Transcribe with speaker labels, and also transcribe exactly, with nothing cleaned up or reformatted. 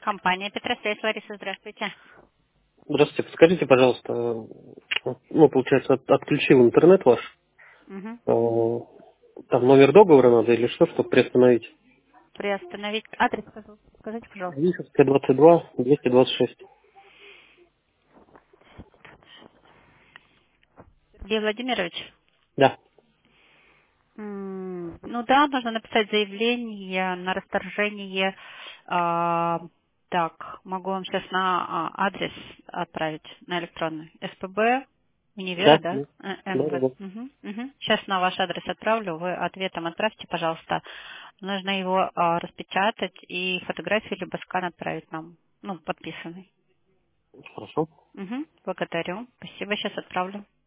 Speaker 1: Компания Петросвязь, Лариса, здравствуйте.
Speaker 2: Здравствуйте, подскажите, пожалуйста, э, ну, получается, от- отключил интернет ваш.
Speaker 1: Угу.
Speaker 2: Э, Там номер договора надо или что, чтобы приостановить?
Speaker 1: Приостановить. Адрес, пожалуйста, скажите, пожалуйста.
Speaker 2: Виховская, двадцать два, двести двадцать шесть.
Speaker 1: Сергей Владимирович.
Speaker 2: Да.
Speaker 1: М, Ну да, нужно написать заявление на расторжение. А, так, могу вам сейчас на а, адрес отправить, на электронный. СПБ, универа,
Speaker 2: Да?
Speaker 1: да?
Speaker 2: Да,
Speaker 1: Э,
Speaker 2: да,
Speaker 1: МВ.
Speaker 2: да.
Speaker 1: Угу, угу. Сейчас на ваш адрес отправлю, вы ответом отправьте, пожалуйста. Нужно его а, распечатать и фотографию либо скан отправить нам, ну, подписанный.
Speaker 2: Хорошо.
Speaker 1: Угу, благодарю. Спасибо, сейчас отправлю.